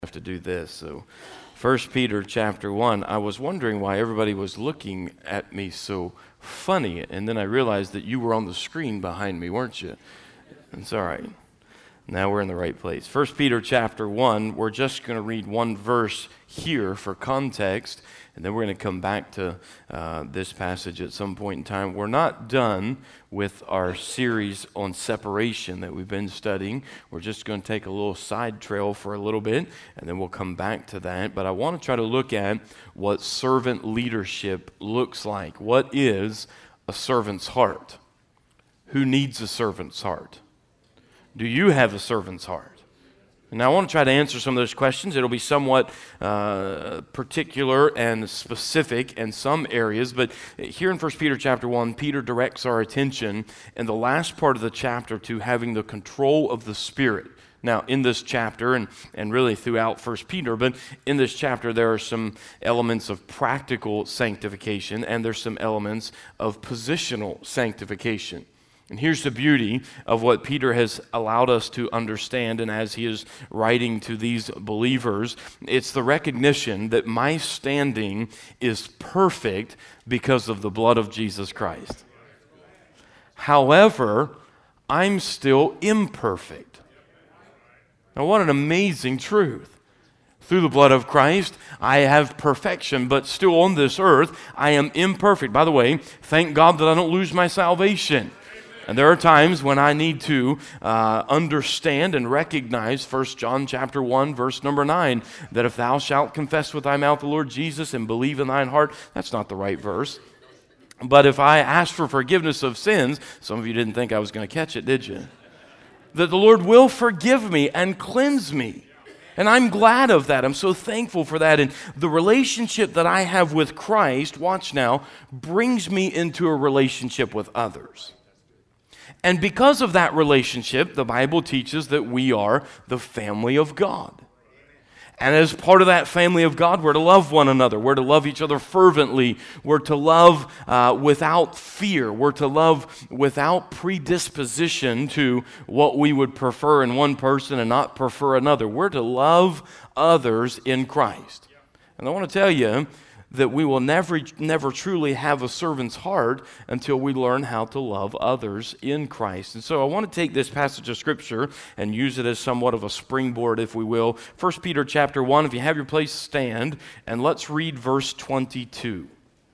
Have to do this. So 1 Peter chapter 1, I was wondering why everybody was looking at me so funny, and then I realized that you were on the screen behind me, weren't you? It's all right. Now we're in the right place. 1 Peter chapter 1, we're just going to read one verse here for context, and then we're going to come back to this passage at some point in time. We're not done with our series on separation that we've been studying. We're just going to take a little side trail for a little bit, and then we'll come back to that. But I want to try to look at what servant leadership looks like. What is a servant's heart? Who needs a servant's heart? Do you have a servant's heart? And I want to try to answer some of those questions. It'll be somewhat particular and specific in some areas, but here in 1 Peter chapter 1, Peter directs our attention in the last part of the chapter to having the control of the Spirit. Now, in this chapter, and really throughout 1 Peter, but in this chapter there are some elements of practical sanctification, and there's some elements of positional sanctification. And here's the beauty of what Peter has allowed us to understand, and as he is writing to these believers, it's the recognition that my standing is perfect because of the blood of Jesus Christ. However, I'm still imperfect. Now, what an amazing truth. Through the blood of Christ, I have perfection, but still on this earth, I am imperfect. By the way, thank God that I don't lose my salvation. And there are times when I need to understand and recognize 1 John chapter 1, verse number 9, that if thou shalt confess with thy mouth the Lord Jesus and believe in thine heart, that's not the right verse. But if I ask for forgiveness of sins, some of you didn't think I was going to catch it, did you? That the Lord will forgive me and cleanse me. And I'm glad of that. I'm so thankful for that. And the relationship that I have with Christ, watch now, brings me into a relationship with others. And because of that relationship, the Bible teaches that we are the family of God. And as part of that family of God, we're to love one another. We're to love each other fervently. We're to love without fear. We're to love without predisposition to what we would prefer in one person and not prefer another. We're to love others in Christ. And I want to tell you that we will never truly have a servant's heart until we learn how to love others in Christ. And so I want to take this passage of Scripture and use it as somewhat of a springboard, if we will. 1 Peter chapter 1, if you have your place, stand, and let's read verse 22.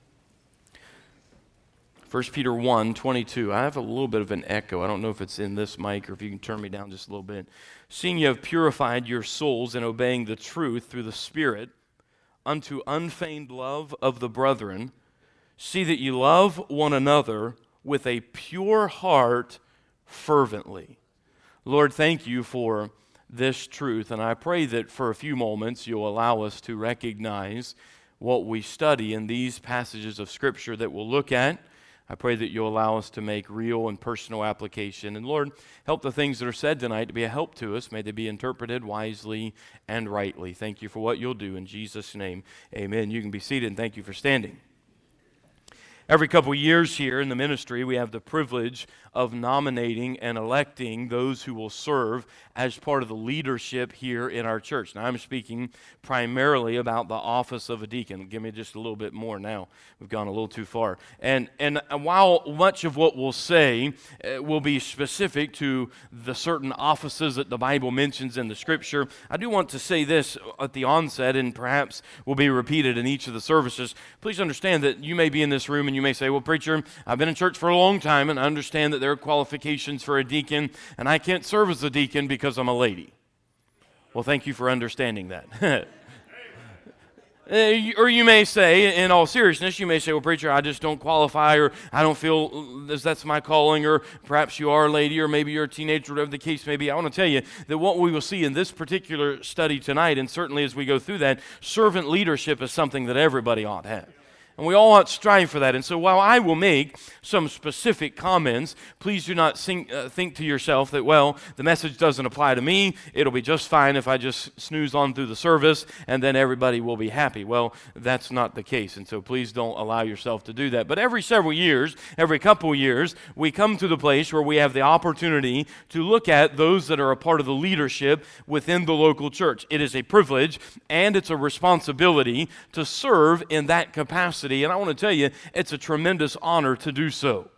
1 Peter 1, 22. I have a little bit of an echo. I don't know if it's in this mic or if you can turn me down just a little bit. Seeing you have purified your souls in obeying the truth through the Spirit, unto unfeigned love of the brethren, see that you love one another with a pure heart fervently. Lord, thank you for this truth, and I pray that for a few moments you'll allow us to recognize what we study in these passages of Scripture that we'll look at. I pray that you'll allow us to make real and personal application. And Lord, help the things that are said tonight to be a help to us. May they be interpreted wisely and rightly. Thank you for what you'll do. In Jesus' name, amen. You can be seated, and thank you for standing. Every couple of years here in the ministry, we have the privilege of nominating and electing those who will serve as part of the leadership here in our church. Now, I'm speaking primarily about the office of a deacon. Give me just a little bit more now. We've gone a little too far. And while much of what we'll say will be specific to the certain offices that the Bible mentions in the Scripture, I do want to say this at the onset, and perhaps will be repeated in each of the services. Please understand that you may be in this room and you may say, well, preacher, I've been in church for a long time, and I understand that there are qualifications for a deacon, and I can't serve as a deacon because I'm a lady. Well, thank you for understanding that. Or you may say, in all seriousness, you may say, well, preacher, I just don't qualify, or I don't feel that's my calling, or perhaps you are a lady, or maybe you're a teenager, whatever the case may be. I want to tell you that what we will see in this particular study tonight, and certainly as we go through that, servant leadership is something that everybody ought to have. And we all ought to strive for that. And so while I will make some specific comments, please do not think to yourself that, well, the message doesn't apply to me. It'll be just fine if I just snooze on through the service and then everybody will be happy. Well, that's not the case. And so please don't allow yourself to do that. But every several years, every couple years, we come to the place where we have the opportunity to look at those that are a part of the leadership within the local church. It is a privilege and it's a responsibility to serve in that capacity. And I want to tell you, it's a tremendous honor to do so.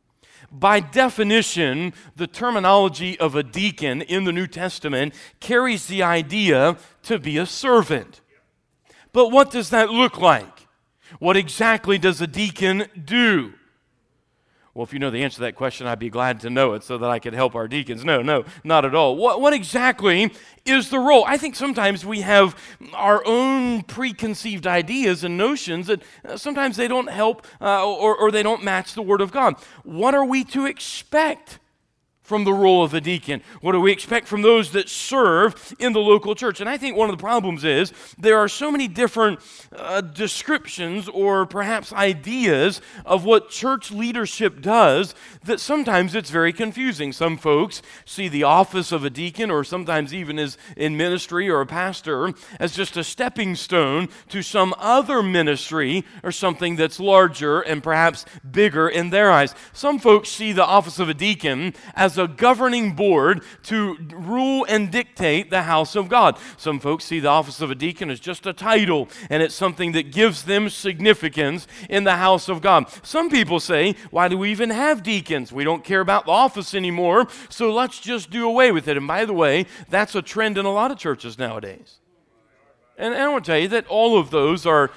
By definition, the terminology of a deacon in the New Testament carries the idea to be a servant. But what does that look like? What exactly does a deacon do? Well, if you know the answer to that question, I'd be glad to know it so that I could help our deacons. No, not at all. What exactly is the role? I think sometimes we have our own preconceived ideas and notions that sometimes they don't help or they don't match the Word of God. What are we to expect from the role of a deacon? What do we expect from those that serve in the local church? And I think one of the problems is there are so many different descriptions or perhaps ideas of what church leadership does that sometimes it's very confusing. Some folks see the office of a deacon or sometimes even as in ministry or a pastor as just a stepping stone to some other ministry or something that's larger and perhaps bigger in their eyes. Some folks see the office of a deacon as a governing board to rule and dictate the house of God. Some folks see the office of a deacon as just a title, and it's something that gives them significance in the house of God. Some people say, why do we even have deacons? We don't care about the office anymore, so let's just do away with it. And by the way, that's a trend in a lot of churches nowadays. And I want to tell you that all of those are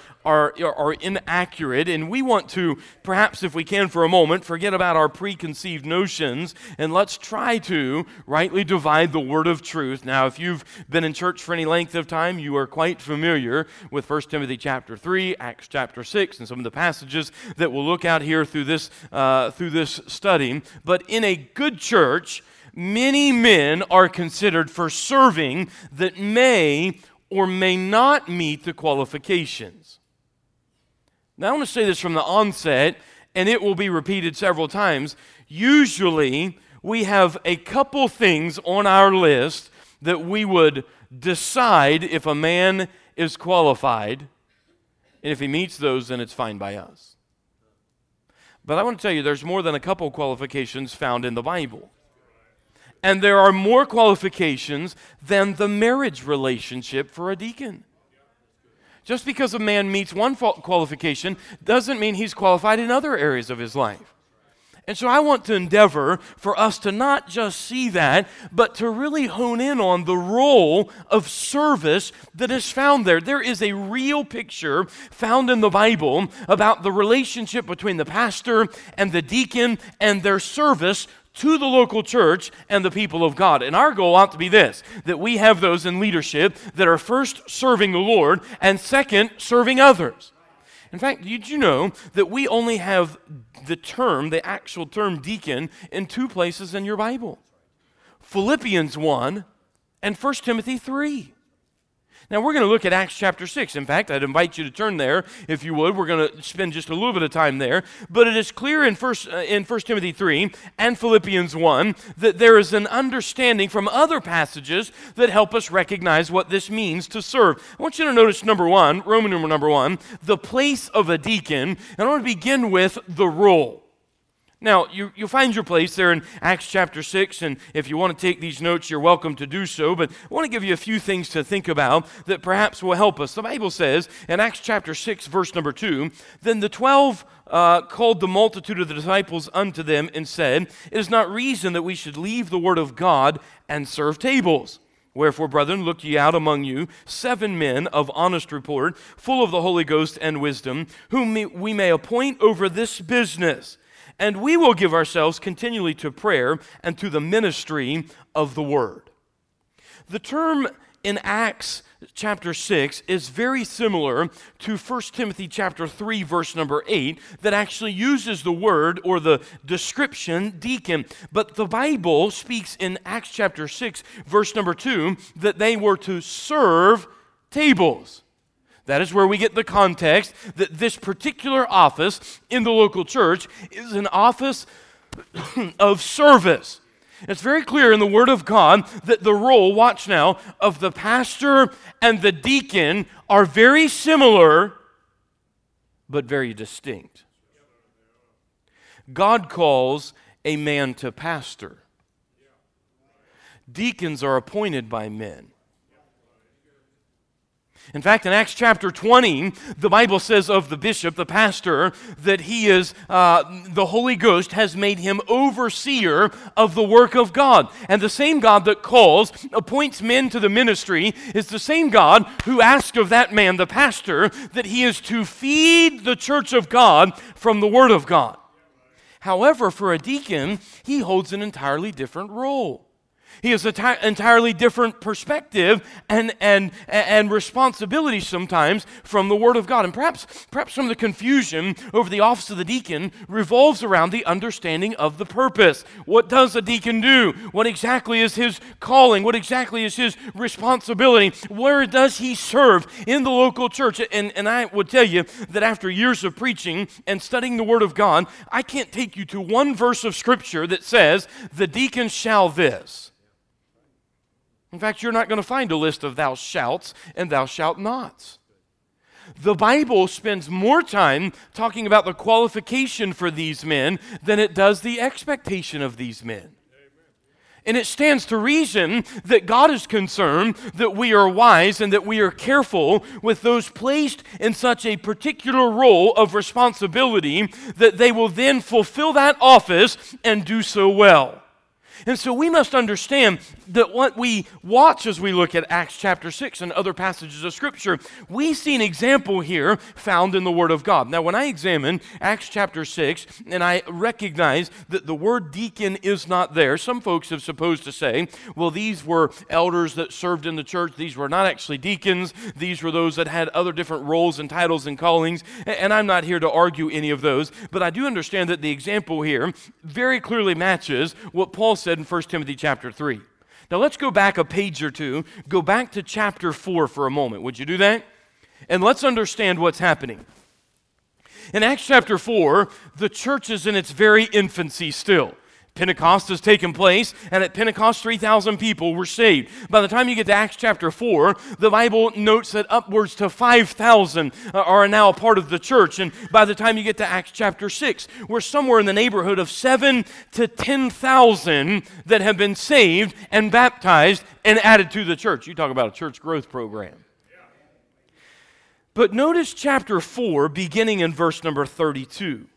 inaccurate, and we want to, perhaps if we can for a moment, forget about our preconceived notions, and let's try to rightly divide the word of truth. Now, if you've been in church for any length of time, you are quite familiar with 1 Timothy chapter 3, Acts chapter 6, and some of the passages that we'll look at here through this study. But in a good church, many men are considered for serving that may or may not meet the qualifications. Now, I want to say this from the onset, and it will be repeated several times. Usually, we have a couple things on our list that we would decide if a man is qualified, and if he meets those, then it's fine by us. But I want to tell you, there's more than a couple qualifications found in the Bible. And there are more qualifications than the marriage relationship for a deacon. Just because a man meets one qualification doesn't mean he's qualified in other areas of his life. And so I want to endeavor for us to not just see that, but to really hone in on the role of service that is found there. There is a real picture found in the Bible about the relationship between the pastor and the deacon and their service to the local church and the people of God. And our goal ought to be this, that we have those in leadership that are first serving the Lord and second serving others. In fact, did you know that we only have the actual term deacon in two places in your Bible? Philippians 1 and 1 Timothy 3. Now, we're going to look at Acts chapter 6. In fact, I'd invite you to turn there, if you would. We're going to spend just a little bit of time there. But it is clear in 1 Timothy 3 and Philippians 1 that there is an understanding from other passages that help us recognize what this means to serve. I want you to notice Roman numeral number 1, the place of a deacon. And I want to begin with the role. Now, you'll find your place there in Acts chapter 6, and if you want to take these notes, you're welcome to do so, but I want to give you a few things to think about that perhaps will help us. The Bible says in Acts chapter 6, verse number 2, then the 12 called the multitude of the disciples unto them and said, it is not reason that we should leave the word of God and serve tables. Wherefore, brethren, look ye out among you 7 men of honest report, full of the Holy Ghost and wisdom, whom we may appoint over this business. And we will give ourselves continually to prayer and to the ministry of the word. The term in Acts chapter 6 is very similar to 1 Timothy chapter 3, verse number 8, that actually uses the word or the description deacon. But the Bible speaks in Acts chapter 6, verse number 2, that they were to serve tables. That is where we get the context that this particular office in the local church is an office of service. It's very clear in the Word of God that the role, watch now, of the pastor and the deacon are very similar, but very distinct. God calls a man to pastor. Deacons are appointed by men. In fact, in Acts chapter 20, the Bible says of the bishop, the pastor, that he is, the Holy Ghost has made him overseer of the work of God. And the same God that calls, appoints men to the ministry, is the same God who asks of that man, the pastor, that he is to feed the church of God from the Word of God. However, for a deacon, he holds an entirely different role. He has an entirely different perspective and responsibility sometimes from the Word of God. And perhaps some of the confusion over the office of the deacon revolves around the understanding of the purpose. What does a deacon do? What exactly is his calling? What exactly is his responsibility? Where does he serve in the local church? And I would tell you that after years of preaching and studying the Word of God, I can't take you to one verse of Scripture that says, the deacon shall this. In fact, you're not going to find a list of thou shalts and thou shalt nots. The Bible spends more time talking about the qualification for these men than it does the expectation of these men. And it stands to reason that God is concerned that we are wise and that we are careful with those placed in such a particular role of responsibility that they will then fulfill that office and do so well. And so we must understand that what we watch as we look at Acts chapter 6 and other passages of Scripture, we see an example here found in the Word of God. Now, when I examine Acts chapter 6 and I recognize that the word deacon is not there, some folks have supposed to say, well, these were elders that served in the church. These were not actually deacons. These were those that had other different roles and titles and callings. And I'm not here to argue any of those, but I do understand that the example here very clearly matches what Paul said in 1 Timothy chapter 3. Now let's go back a page or two, go back to chapter 4 for a moment. Would you do that? And let's understand what's happening. In Acts chapter 4, the church is in its very infancy still. Pentecost has taken place, and at Pentecost, 3,000 people were saved. By the time you get to Acts chapter 4, the Bible notes that upwards to 5,000 are now a part of the church. And by the time you get to Acts chapter 6, we're somewhere in the neighborhood of 7,000 to 10,000 that have been saved and baptized and added to the church. You talk about a church growth program. But notice chapter 4, beginning in verse number 32.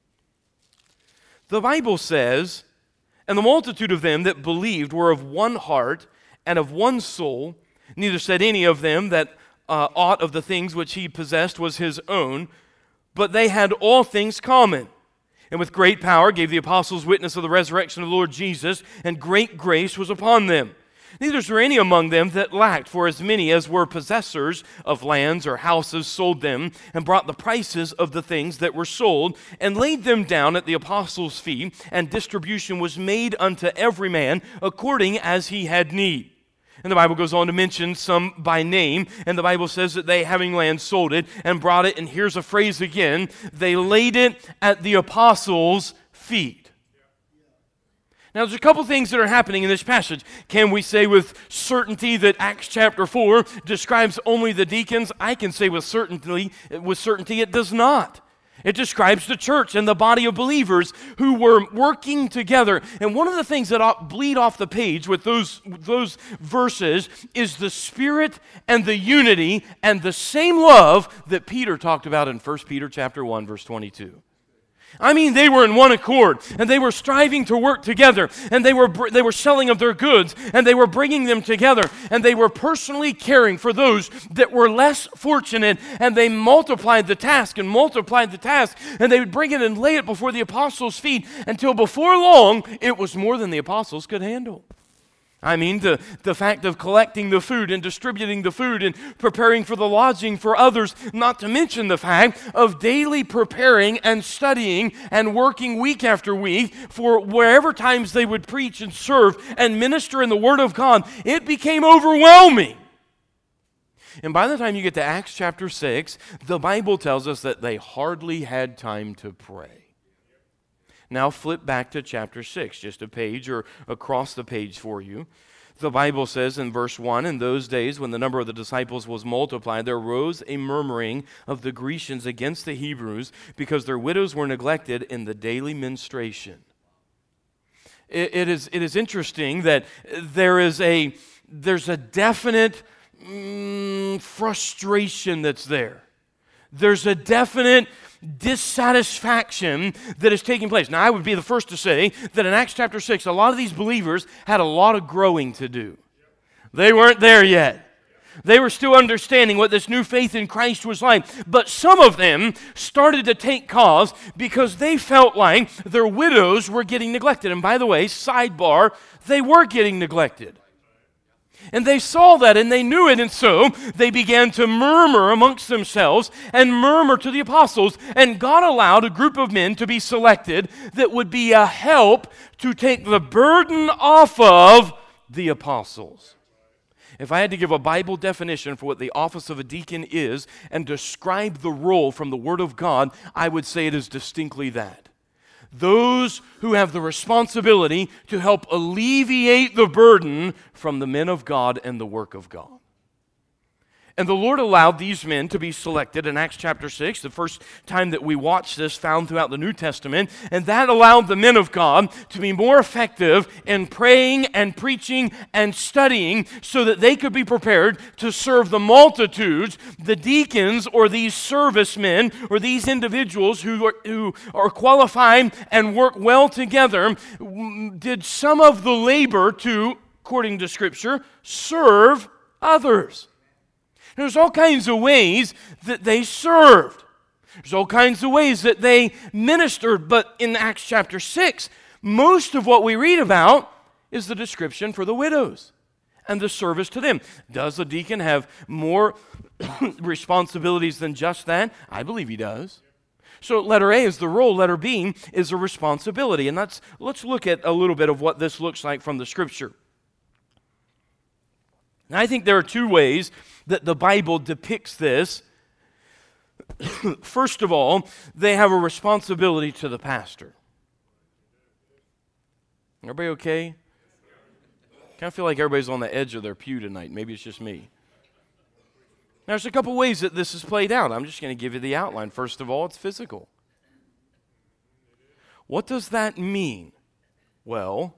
The Bible says, and the multitude of them that believed were of one heart and of one soul. Neither said any of them that aught of the things which he possessed was his own, but they had all things common. And with great power gave the apostles witness of the resurrection of the Lord Jesus, and great grace was upon them. Neither were any among them that lacked, for as many as were possessors of lands or houses sold them, and brought the prices of the things that were sold, and laid them down at the apostles' feet, and distribution was made unto every man according as he had need. And the Bible goes on to mention some by name, and the Bible says that they, having land, sold it, and brought it, and here's a phrase again, they laid it at the apostles' feet. Now, there's a couple things that are happening in this passage. Can we say with certainty that Acts chapter 4 describes only the deacons? I can say with certainty it does not. It describes the church and the body of believers who were working together. And one of the things that bleed off the page with those verses is the spirit and the unity and the same love that Peter talked about in 1 Peter chapter 1, verse 22. I mean, they were in one accord, and they were striving to work together, and they were selling of their goods, and they were bringing them together, and they were personally caring for those that were less fortunate, and they multiplied the task, and they would bring it and lay it before the apostles' feet until before long, it was more than the apostles could handle. I mean, the fact of collecting the food and distributing the food and preparing for the lodging for others, not to mention the fact of daily preparing and studying and working week after week for wherever times they would preach and serve and minister in the Word of God, it became overwhelming. And by the time you get to Acts chapter 6, the Bible tells us that they hardly had time to pray. Now flip back to chapter 6, just a page or across the page for you. The Bible says in verse 1, "In those days when the number of the disciples was multiplied, there arose a murmuring of the Grecians against the Hebrews because their widows were neglected in the daily ministration." It is interesting that there's a definite frustration that's there. There's a definite dissatisfaction that is taking place. Now, I would be the first to say that in Acts chapter 6, a lot of these believers had a lot of growing to do. They weren't there yet. They were still understanding what this new faith in Christ was like. But some of them started to take cause because they felt like their widows were getting neglected. And by the way, sidebar, they were getting neglected. And they saw that and they knew it, and so they began to murmur amongst themselves and murmur to the apostles. And God allowed a group of men to be selected that would be a help to take the burden off of the apostles. If I had to give a Bible definition for what the office of a deacon is and describe the role from the Word of God, I would say it is distinctly that. Those who have the responsibility to help alleviate the burden from the men of God and the work of God. And the Lord allowed these men to be selected in Acts chapter 6, the first time that we watch this found throughout the New Testament, and that allowed the men of God to be more effective in praying and preaching and studying so that they could be prepared to serve the multitudes. The deacons or these servicemen or these individuals who are qualified and work well together did some of the labor to, according to Scripture, serve others. There's all kinds of ways that they served. There's all kinds of ways that they ministered. But in Acts chapter 6, most of what we read about is the description for the widows and the service to them. Does a deacon have more responsibilities than just that? I believe he does. So letter A is the role, letter B is a responsibility. And let's look at a little bit of what this looks like from the Scripture. And I think there are two ways that the Bible depicts this. First of all, they have a responsibility to the pastor. Everybody okay? Kind of feel like everybody's on the edge of their pew tonight. Maybe it's just me. Now, there's a couple ways that this is played out. I'm just going to give you the outline. First of all, it's physical. What does that mean? Well,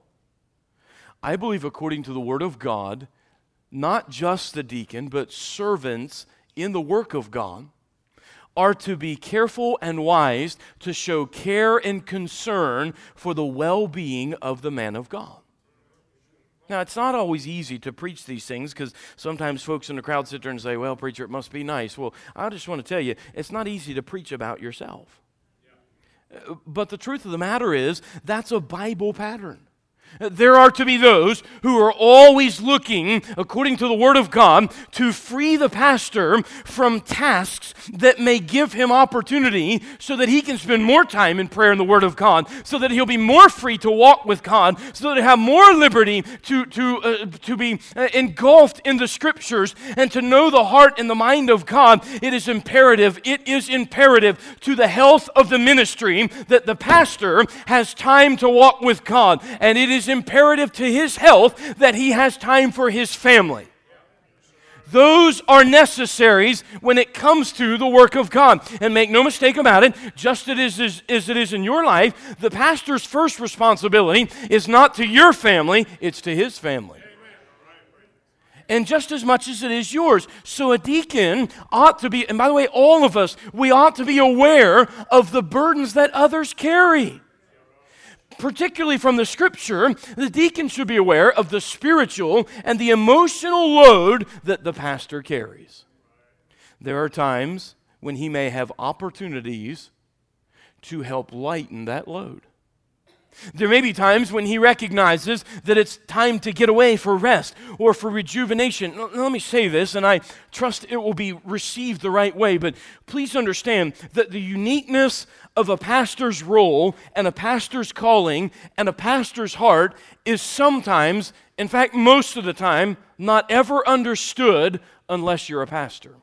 I believe according to the Word of God, not just the deacon, but servants in the work of God are to be careful and wise to show care and concern for the well-being of the man of God. Now, it's not always easy to preach these things because sometimes folks in the crowd sit there and say, "Well, preacher, it must be nice." Well, I just want to tell you, it's not easy to preach about yourself. But the truth of the matter is, that's a Bible pattern. There are to be those who are always looking, according to the Word of God, to free the pastor from tasks that may give him opportunity so that he can spend more time in prayer and the Word of God, so that he'll be more free to walk with God, so that he'll have more liberty to be engulfed in the Scriptures and to know the heart and the mind of God. It is imperative to the health of the ministry that the pastor has time to walk with God, and it is imperative to his health that he has time for his family. Those are necessaries when it comes to the work of God. And make no mistake about it, just as it is in your life, the pastor's first responsibility is not to your family, it's to his family. And just as much as it is yours. So a deacon ought to be, and by the way, all of us, we ought to be aware of the burdens that others carry. Particularly from the Scripture, the deacon should be aware of the spiritual and the emotional load that the pastor carries. There are times when he may have opportunities to help lighten that load. There may be times when he recognizes that it's time to get away for rest or for rejuvenation. Let me say this, and I trust it will be received the right way, but please understand that the uniqueness of a pastor's role and a pastor's calling and a pastor's heart is sometimes In fact, most of the time, not ever understood unless you're a pastor.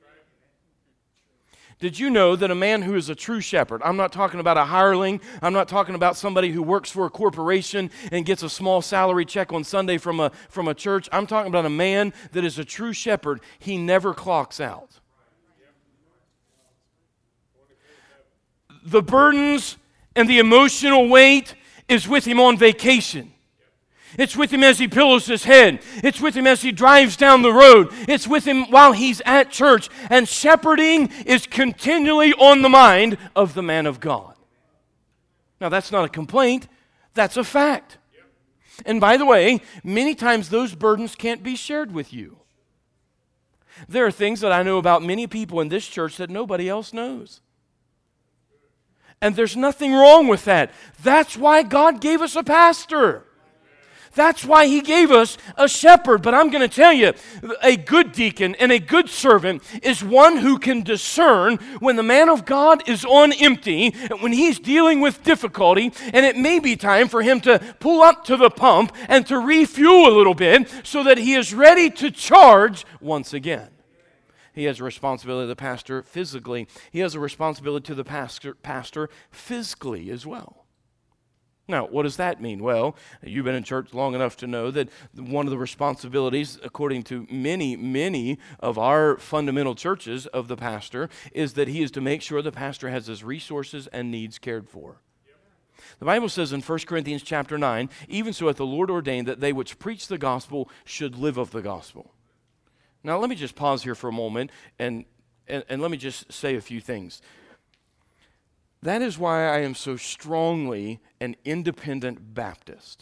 Did you know that a man who is a true shepherd, I'm not talking about a hireling, I'm not talking about somebody who works for a corporation and gets a small salary check on Sunday from a church. I'm talking about a man that is a true shepherd. He never clocks out. The burdens and the emotional weight is with him on vacation. It's with him as he pillows his head. It's with him as he drives down the road. It's with him while he's at church. And shepherding is continually on the mind of the man of God. Now, that's not a complaint. That's a fact. And by the way, many times those burdens can't be shared with you. There are things that I know about many people in this church that nobody else knows. And there's nothing wrong with that. That's why God gave us a pastor. That's why He gave us a shepherd. But I'm going to tell you, a good deacon and a good servant is one who can discern when the man of God is on empty, when he's dealing with difficulty, and it may be time for him to pull up to the pump and to refuel a little bit so that he is ready to charge once again. He has a responsibility to the pastor physically. He has a responsibility to the pastor physically as well. Now, what does that mean? Well, you've been in church long enough to know that one of the responsibilities, according to many of our fundamental churches of the pastor, is that he is to make sure the pastor has his resources and needs cared for. The Bible says in 1 Corinthians chapter 9, even so hath the Lord ordained that they which preach the gospel should live of the gospel. Now, let me just pause here for a moment and let me just say a few things. That is why I am so strongly an independent Baptist.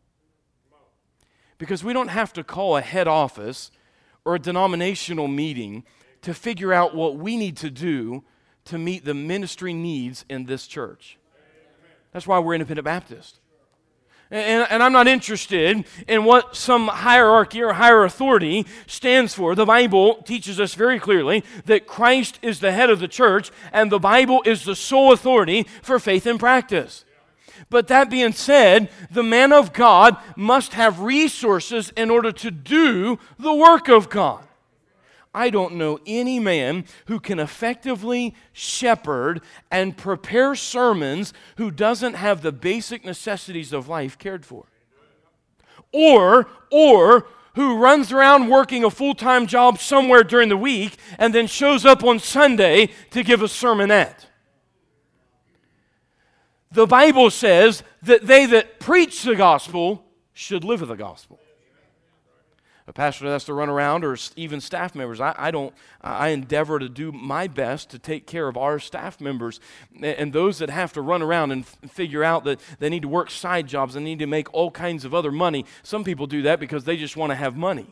Because we don't have to call a head office or a denominational meeting to figure out what we need to do to meet the ministry needs in this church. That's why we're independent Baptist. And I'm not interested in what some hierarchy or higher authority stands for. The Bible teaches us very clearly that Christ is the head of the church, and the Bible is the sole authority for faith and practice. But that being said, the man of God must have resources in order to do the work of God. I don't know any man who can effectively shepherd and prepare sermons who doesn't have the basic necessities of life cared for. Or who runs around working a full-time job somewhere during the week and then shows up on Sunday to give a sermonette. The Bible says that they that preach the gospel should live of the gospel. A pastor that has to run around, or even staff members, I endeavor to do my best to take care of our staff members and those that have to run around and figure out that they need to work side jobs and need to make all kinds of other money. Some people do that because they just want to have money.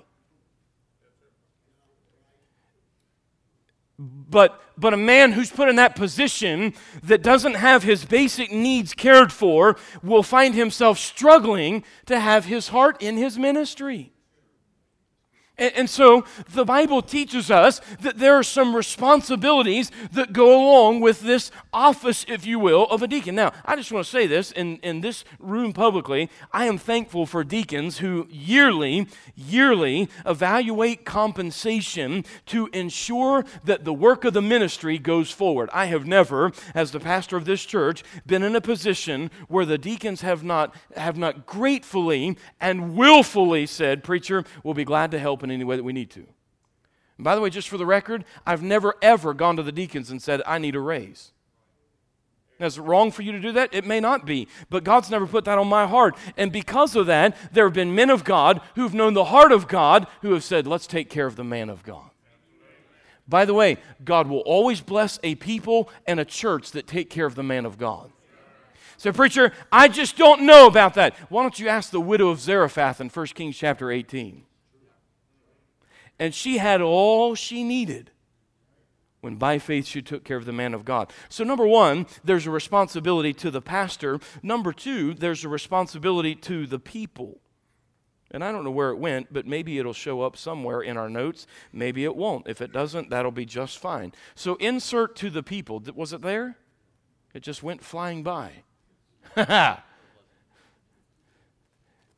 But a man who's put in that position that doesn't have his basic needs cared for will find himself struggling to have his heart in his ministry. And so the Bible teaches us that there are some responsibilities that go along with this office, if you will, of a deacon. Now, I just want to say this in this room publicly. I am thankful for deacons who yearly evaluate compensation to ensure that the work of the ministry goes forward. I have never, as the pastor of this church, been in a position where the deacons have not gratefully and willfully said, "Preacher, we'll be glad to help in any way that we need to." And by the way, just for the record, I've never ever gone to the deacons and said, "I need a raise." Now, is it wrong for you to do that? It may not be, but God's never put that on my heart. And because of that, there have been men of God who've known the heart of God who have said, "Let's take care of the man of God." By the way, God will always bless a people and a church that take care of the man of God. So, preacher, I just don't know about that. Why don't you ask the widow of Zarephath in 1 Kings chapter 18? And she had all she needed when by faith she took care of the man of God. So number one, there's a responsibility to the pastor. Number two, there's a responsibility to the people. And I don't know where it went, but maybe it'll show up somewhere in our notes. Maybe it won't. If it doesn't, that'll be just fine. So insert to the people. Was it there? It just went flying by.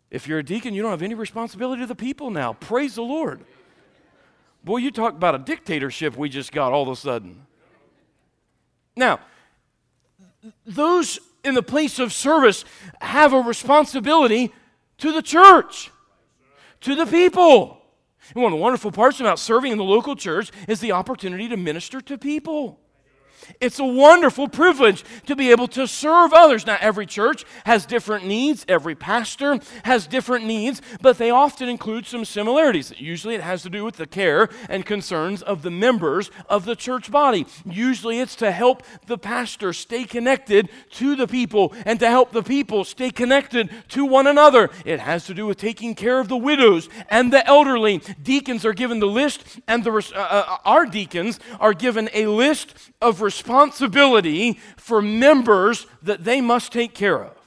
If you're a deacon, you don't have any responsibility to the people now. Praise the Lord. Boy, you talk about a dictatorship we just got all of a sudden. Now, those in the place of service have a responsibility to the church, to the people. And one of the wonderful parts about serving in the local church is the opportunity to minister to people. It's a wonderful privilege to be able to serve others. Now, every church has different needs. Every pastor has different needs, but they often include some similarities. Usually it has to do with the care and concerns of the members of the church body. Usually it's to help the pastor stay connected to the people and to help the people stay connected to one another. It has to do with taking care of the widows and the elderly. Deacons are given the list, and our deacons are given a list of responsibility for members that they must take care of.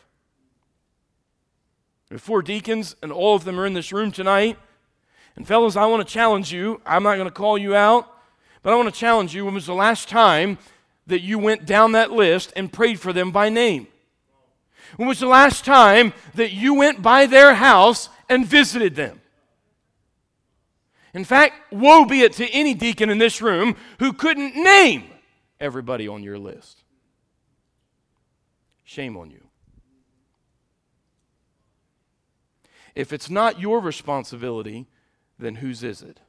There are 4 deacons, and all of them are in this room tonight. And fellas, I want to challenge you. I'm not going to call you out, but I want to challenge you. When was the last time that you went down that list and prayed for them by name? When was the last time that you went by their house and visited them? In fact, woe be it to any deacon in this room who couldn't name everybody on your list. Shame on you. If it's not your responsibility, then whose is it?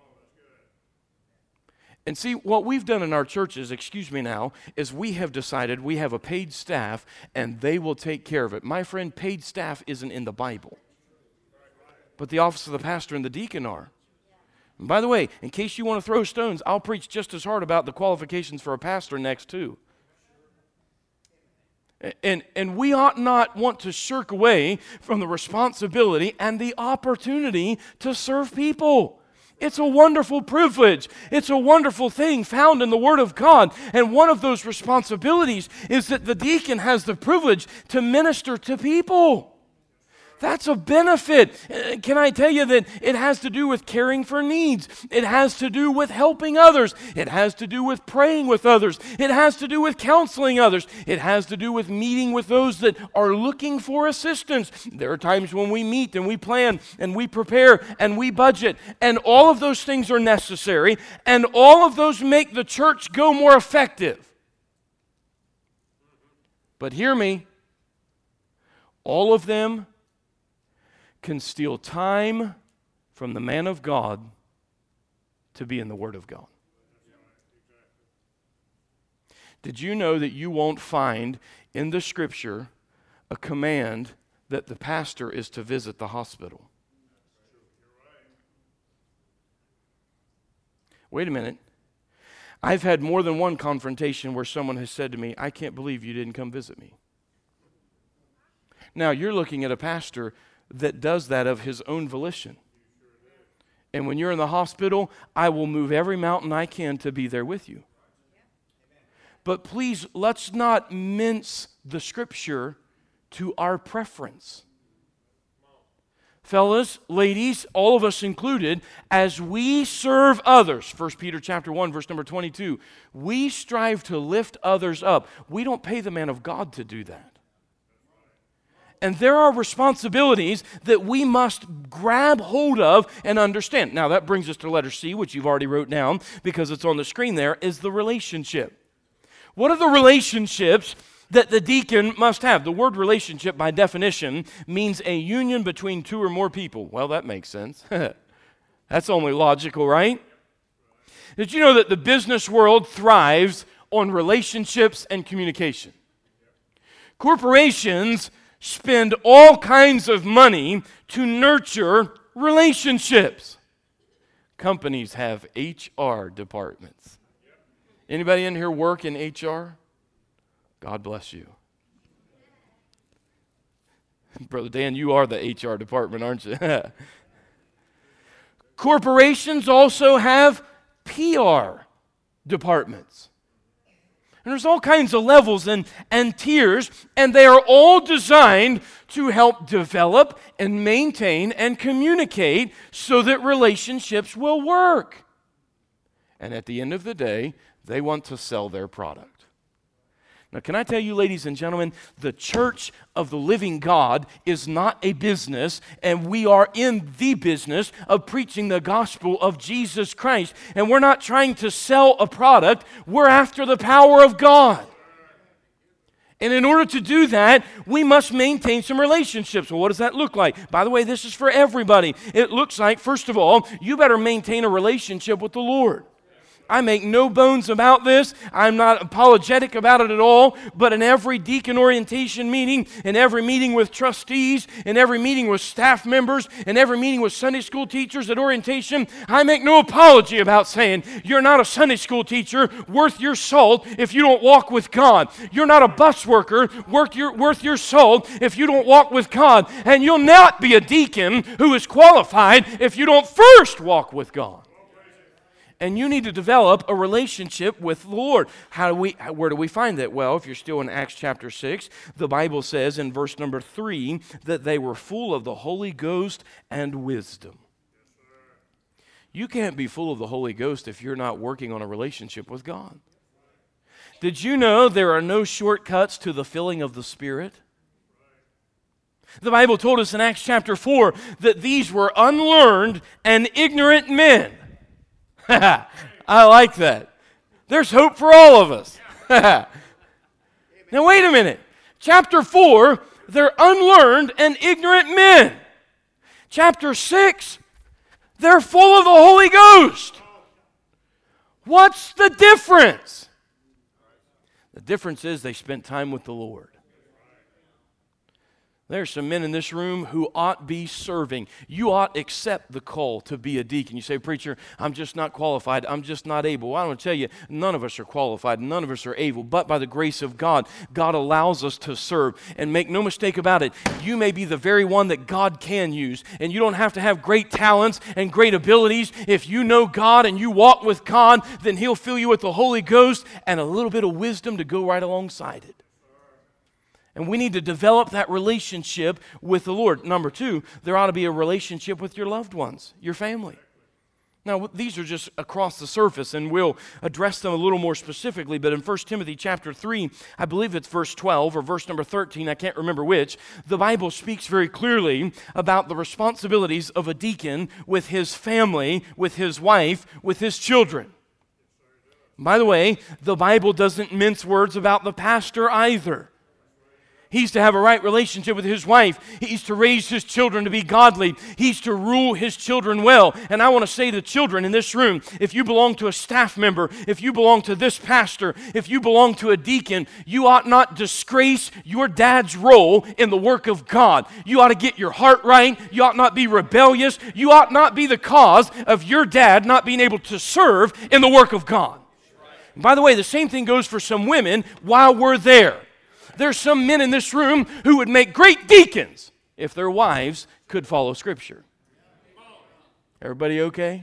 And see, what we've done in our churches, excuse me now, is we have decided we have a paid staff and they will take care of it. My friend, paid staff isn't in the Bible. But the office of the pastor and the deacon are. And by the way, in case you want to throw stones, I'll preach just as hard about the qualifications for a pastor next too. And we ought not want to shirk away from the responsibility and the opportunity to serve people. It's a wonderful privilege. It's a wonderful thing found in the Word of God. And one of those responsibilities is that the deacon has the privilege to minister to people. That's a benefit. Can I tell you that it has to do with caring for needs? It has to do with helping others. It has to do with praying with others. It has to do with counseling others. It has to do with meeting with those that are looking for assistance. There are times when we meet and we plan and we prepare and we budget, and all of those things are necessary, and all of those make the church go more effective. But hear me, all of them can steal time from the man of God to be in the Word of God. Did you know that you won't find in the Scripture a command that the pastor is to visit the hospital? Wait a minute. I've had more than one confrontation where someone has said to me, I can't believe you didn't come visit me. Now, you're looking at a pastor that does that of his own volition. And when you're in the hospital, I will move every mountain I can to be there with you. But please, let's not mince the Scripture to our preference. Fellas, ladies, all of us included, as we serve others, 1 Peter chapter 1, verse number 22, we strive to lift others up. We don't pay the man of God to do that. And there are responsibilities that we must grab hold of and understand. Now, that brings us to letter C, which you've already wrote down because it's on the screen there, is the relationship. What are the relationships that the deacon must have? The word relationship, by definition, means a union between 2 or more people. Well, that makes sense. That's only logical, right? Did you know that the business world thrives on relationships and communication? Corporations spend all kinds of money to nurture relationships. Companies have HR departments. Anybody in here work in HR? God bless you. Brother Dan, you are the HR department, aren't you? Corporations also have PR departments. And there's all kinds of levels and tiers, and they are all designed to help develop and maintain and communicate so that relationships will work. And at the end of the day, they want to sell their product. Now, can I tell you, ladies and gentlemen, the church of the living God is not a business, and we are in the business of preaching the gospel of Jesus Christ. And we're not trying to sell a product, we're after the power of God. And in order to do that, we must maintain some relationships. Well, what does that look like? By the way, this is for everybody. It looks like, first of all, you better maintain a relationship with the Lord. I make no bones about this. I'm not apologetic about it at all. But in every deacon orientation meeting, in every meeting with trustees, in every meeting with staff members, in every meeting with Sunday school teachers at orientation, I make no apology about saying, you're not a Sunday school teacher worth your salt if you don't walk with God. You're not a bus worker worth your salt if you don't walk with God. And you'll not be a deacon who is qualified if you don't first walk with God. And you need to develop a relationship with the Lord. Where do we find that? Well, if you're still in Acts chapter 6, the Bible says in verse number 3 that they were full of the Holy Ghost and wisdom. You can't be full of the Holy Ghost if you're not working on a relationship with God. Did you know there are no shortcuts to the filling of the Spirit? The Bible told us in Acts chapter 4 that these were unlearned and ignorant men. I like that. There's hope for all of us. Now wait a minute. Chapter 4, they're unlearned and ignorant men. Chapter 6, they're full of the Holy Ghost. What's the difference? The difference is they spent time with the Lord. There are some men in this room who ought be serving. You ought accept the call to be a deacon. You say, preacher, I'm just not qualified. I'm just not able. Well, I want to tell you, none of us are qualified. None of us are able. But by the grace of God, God allows us to serve. And make no mistake about it, you may be the very one that God can use. And you don't have to have great talents and great abilities. If you know God and you walk with God, then He'll fill you with the Holy Ghost and a little bit of wisdom to go right alongside it. And we need to develop that relationship with the Lord. Number 2, there ought to be a relationship with your loved ones, your family. Now, these are just across the surface, and we'll address them a little more specifically. But in 1 Timothy chapter 3, I believe it's verse 12 or verse number 13, I can't remember which, the Bible speaks very clearly about the responsibilities of a deacon with his family, with his wife, with his children. By the way, the Bible doesn't mince words about the pastor either. He's to have a right relationship with his wife. He's to raise his children to be godly. He's to rule his children well. And I want to say to children in this room, if you belong to a staff member, if you belong to this pastor, if you belong to a deacon, you ought not disgrace your dad's role in the work of God. You ought to get your heart right. You ought not be rebellious. You ought not be the cause of your dad not being able to serve in the work of God. And by the way, the same thing goes for some women while we're there. There's some men in this room who would make great deacons if their wives could follow Scripture. Everybody okay?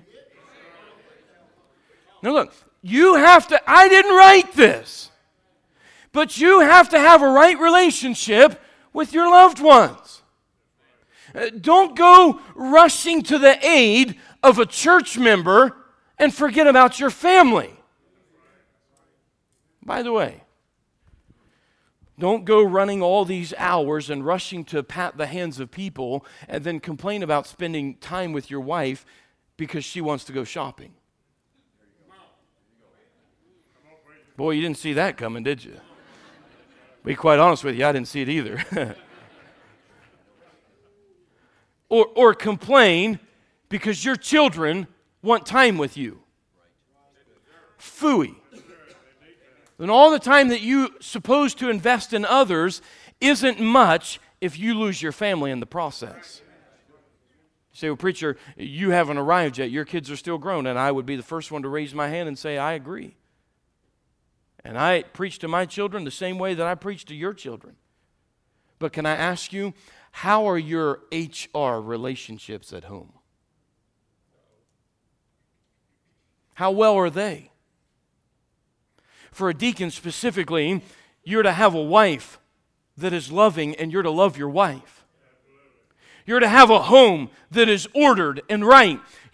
Now look, you have to, I didn't write this, but you have to have a right relationship with your loved ones. Don't go rushing to the aid of a church member and forget about your family. By the way, don't go running all these hours and rushing to pat the hands of people and then complain about spending time with your wife because she wants to go shopping. Boy, you didn't see that coming, did you? Be quite honest with you, I didn't see it either. Or complain because your children want time with you. Phooey. And all the time that you're supposed to invest in others isn't much if you lose your family in the process. You say, well, preacher, you haven't arrived yet. Your kids are still grown. And I would be the first one to raise my hand and say, I agree. And I preach to my children the same way that I preach to your children. But can I ask you, how are your HR relationships at home? How well are they? For a deacon specifically, you're to have a wife that is loving, and you're to love your wife. You're to have a home that is ordered and right.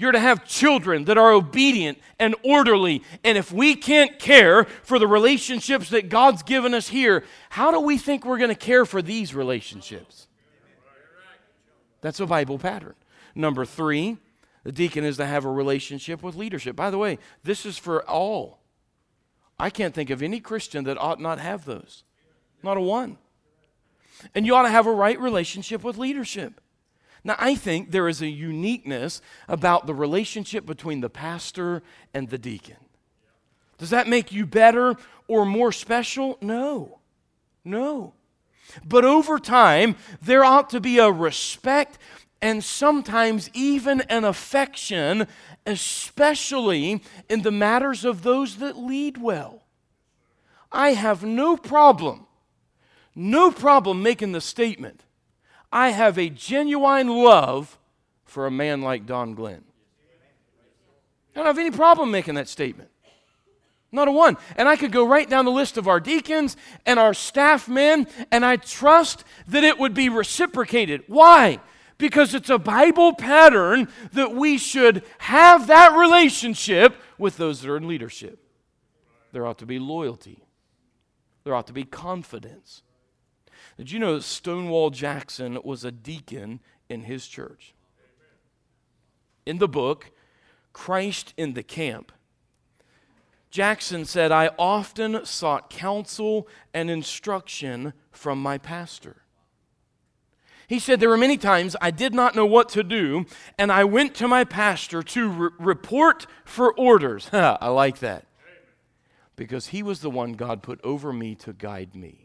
You're to have children that are obedient and orderly. And if we can't care for the relationships that God's given us here, how do we think we're going to care for these relationships? That's a Bible pattern. Number 3, the deacon is to have a relationship with leadership. By the way, this is for all. I can't think of any Christian that ought not have those. Not a one. And you ought to have a right relationship with leadership. Now, I think there is a uniqueness about the relationship between the pastor and the deacon. Does that make you better or more special? No. No. But over time, there ought to be a respect and sometimes even an affection, especially in the matters of those that lead well. I have no problem making the statement, I have a genuine love for a man like Don Glenn. I don't have any problem making that statement. Not a one. And I could go right down the list of our deacons and our staff men, and I trust that it would be reciprocated. Why? Because it's a Bible pattern that we should have that relationship with those that are in leadership. There ought to be loyalty. There ought to be confidence. Did you know that Stonewall Jackson was a deacon in his church? In the book, Christ in the Camp, Jackson said, I often sought counsel and instruction from my pastor. He said, there were many times I did not know what to do, and I went to my pastor to report for orders. I like that. Because he was the one God put over me to guide me.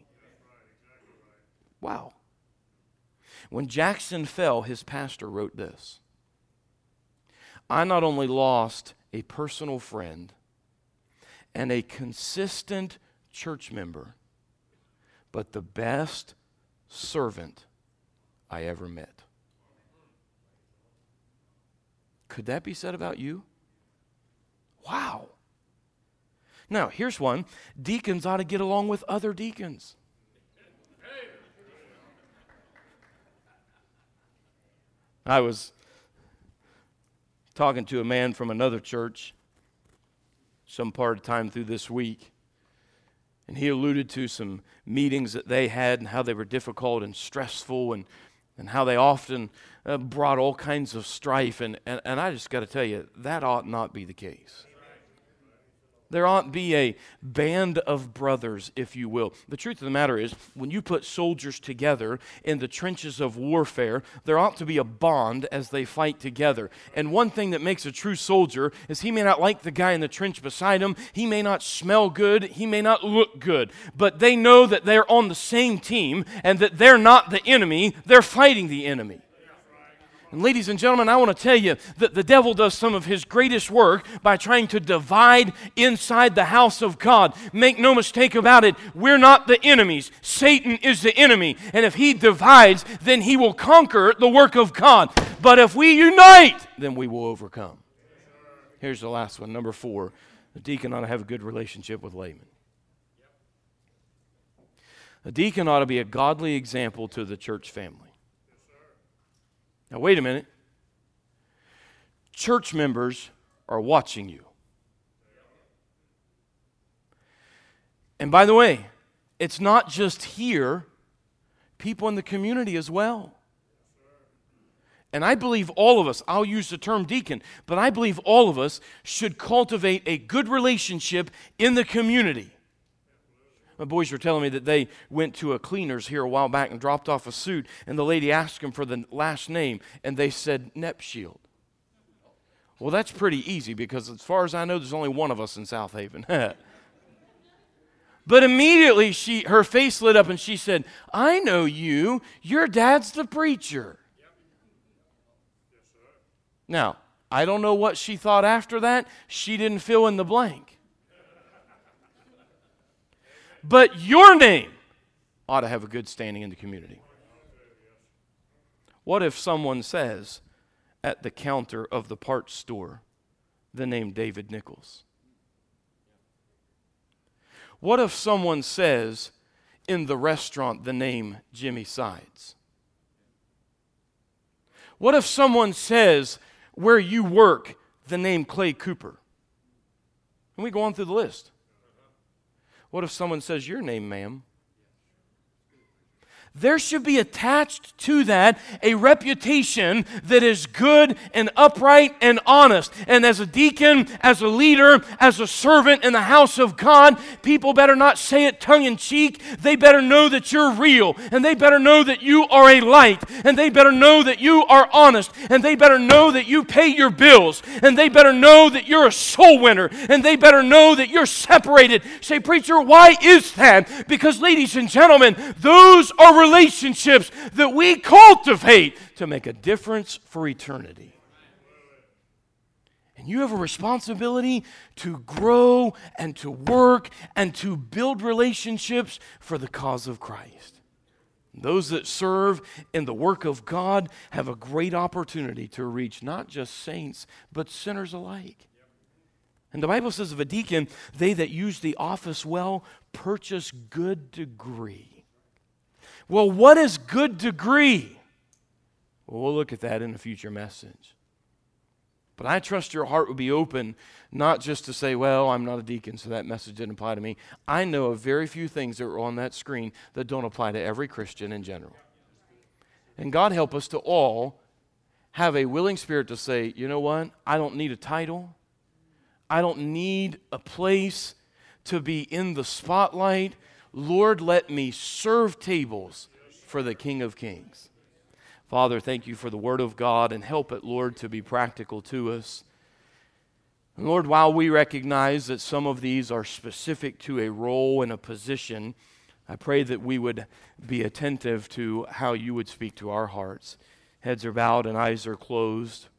Wow. When Jackson fell, his pastor wrote this: I not only lost a personal friend and a consistent church member, but the best servant I ever met. Could that be said about you? Wow. Now, here's one. Deacons ought to get along with other deacons. I was talking to a man from another church some part of time through this week, and he alluded to some meetings that they had and how they were difficult and stressful and how they often brought all kinds of strife. And I just got to tell you, that ought not be the case. There ought to be a band of brothers, if you will. The truth of the matter is, when you put soldiers together in the trenches of warfare, there ought to be a bond as they fight together. And one thing that makes a true soldier is he may not like the guy in the trench beside him. He may not smell good. He may not look good. But they know that they're on the same team and that they're not the enemy. They're fighting the enemy. And ladies and gentlemen, I want to tell you that the devil does some of his greatest work by trying to divide inside the house of God. Make no mistake about it, we're not the enemies. Satan is the enemy. And if he divides, then he will conquer the work of God. But if we unite, then we will overcome. Here's the last one, number 4. The deacon ought to have a good relationship with laymen. A deacon ought to be a godly example to the church family. Now, wait a minute. Church members are watching you. And by the way, it's not just here, people in the community as well. And I believe all of us, I'll use the term deacon, but I believe all of us should cultivate a good relationship in the community. My boys were telling me that they went to a cleaner's here a while back and dropped off a suit, and the lady asked them for the last name, and they said Nepshield. Well, that's pretty easy because as far as I know, there's only one of us in South Haven. But immediately her face lit up and she said, I know you. Your dad's the preacher. Now, I don't know what she thought after that. She didn't fill in the blank. But your name ought to have a good standing in the community. What if someone says at the counter of the parts store the name David Nichols? What if someone says in the restaurant the name Jimmy Sides? What if someone says where you work the name Clay Cooper? And we go on through the list. What if someone says your name, ma'am? There should be attached to that a reputation that is good and upright and honest. And as a deacon, as a leader, as a servant in the house of God, people better not say it tongue-in-cheek. They better know that you're real. And they better know that you are a light. And they better know that you are honest. And they better know that you pay your bills. And they better know that you're a soul winner. And they better know that you're separated. Say, preacher, why is that? Because, ladies and gentlemen, those are relationships that we cultivate to make a difference for eternity. And you have a responsibility to grow and to work and to build relationships for the cause of Christ. Those that serve in the work of God have a great opportunity to reach not just saints, but sinners alike. And the Bible says of a deacon, they that use the office well purchase good degree. Well, what is good degree? Well, we'll look at that in a future message. But I trust your heart will be open, not just to say, well, I'm not a deacon, so that message didn't apply to me. I know of very few things that are on that screen that don't apply to every Christian in general. And God help us to all have a willing spirit to say, you know what? I don't need a title. I don't need a place to be in the spotlight. Lord, let me serve tables for the King of Kings. Father, thank you for the Word of God, and help it, Lord, to be practical to us. And Lord, while we recognize that some of these are specific to a role and a position, I pray that we would be attentive to how you would speak to our hearts. Heads are bowed and eyes are closed.